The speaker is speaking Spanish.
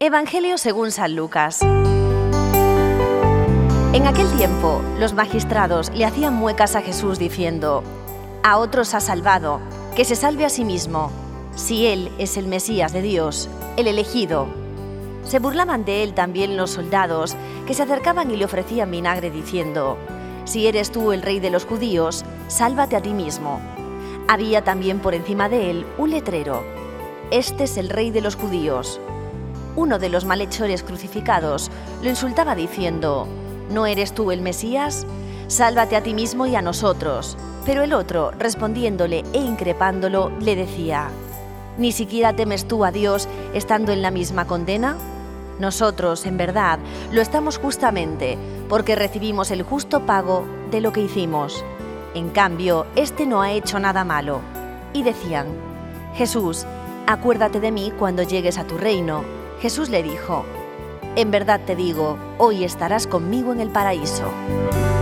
Evangelio según San Lucas. En aquel tiempo, los magistrados le hacían muecas a Jesús diciendo: «A otros ha salvado, que se salve a sí mismo, si él es el Mesías de Dios, el elegido». Se burlaban de él también los soldados, que se acercaban y le ofrecían vinagre diciendo: «Si eres tú el rey de los judíos, sálvate a ti mismo». Había también por encima de él un letrero: «Este es el rey de los judíos». Uno de los malhechores crucificados lo insultaba diciendo: «¿No eres tú el Mesías? Sálvate a ti mismo y a nosotros». Pero el otro, respondiéndole e increpándolo, le decía: «¿Ni siquiera temes tú a Dios estando en la misma condena? Nosotros, en verdad, lo estamos justamente, porque recibimos el justo pago de lo que hicimos. En cambio, este no ha hecho nada malo». Y decían: «Jesús, acuérdate de mí cuando llegues a tu reino». Jesús le dijo: «En verdad te digo, hoy estarás conmigo en el paraíso».